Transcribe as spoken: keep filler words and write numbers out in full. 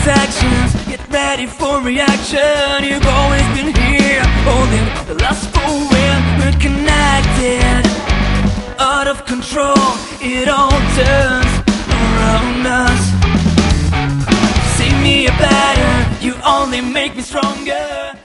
actions, get ready for reaction. You've always been here, holding the last for when we're connected. Out of control, it all turns around us. Sing me a better, you only make me stronger.